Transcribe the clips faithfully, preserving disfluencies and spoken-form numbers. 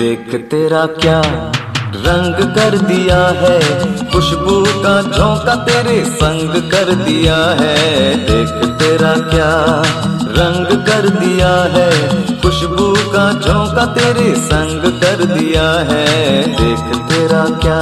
देख तेरा क्या रंग कर दिया है, खुशबू का झोंका तेरे संग कर दिया है। देख तेरा क्या रंग कर दिया है, खुशबू का झोंका तेरे संग कर दिया है। देख तेरा क्या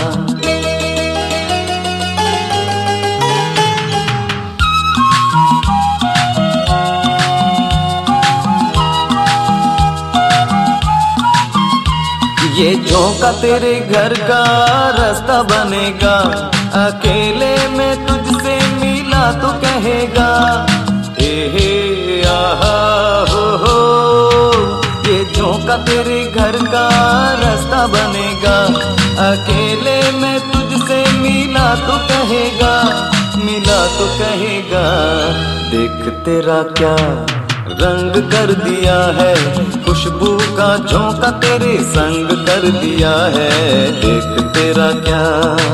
ये झोंका तेरे घर का रास्ता बनेगा, अकेले में तुझसे मिला तो कहेगा ए हे आहा हो हो। ये झोंका तेरे घर का रास्ता बनेगा, अकेले में तुझसे मिला तो कहेगा, मिला तो कहेगा। देख तेरा क्या रंग कर दिया है, खुशबू का झोंका तेरे संग कर दिया है। देख तेरा क्या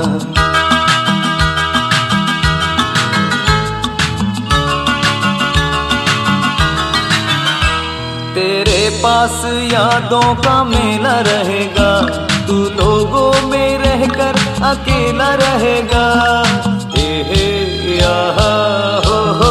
तेरे पास यादों का मेला रहेगा, तू लोगों में रहकर अकेला रहेगा ए हे आहा हो हो।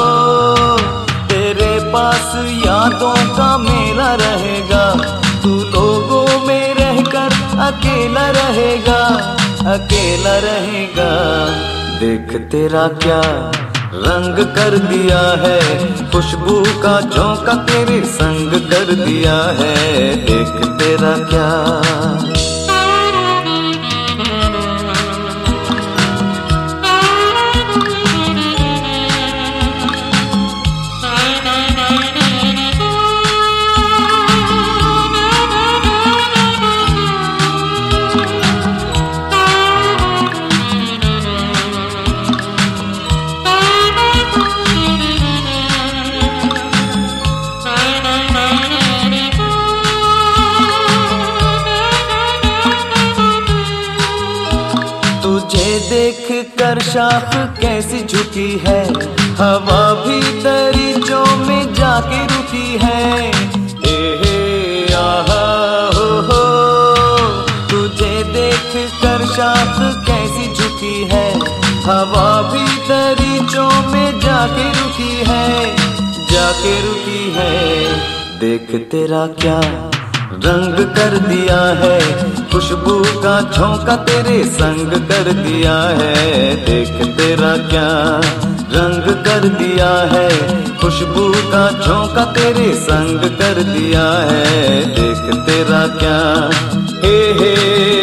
पास यादों का मेला रहेगा, तू लोगों में रहकर अकेला रहेगा, अकेला रहेगा। देख तेरा क्या रंग कर दिया है, खुशबू का झोंका तेरे संग कर दिया है। देख तेरा क्या देख कर शाख कैसी झुकी है, हवा भी दरिचों में जाके रुकी है ए हे आहा हो हो। तुझे देख कर शाख कैसी झुकी है, हवा भी दरिचों में जाके रुकी है, जाके रुकी है। देख तेरा क्या रंग कर दिया है, खुशबू का झोंका तेरे संग कर दिया है। देख तेरा क्या रंग कर दिया है, खुशबू का झोंका तेरे संग कर दिया है। देख तेरा क्या हे हे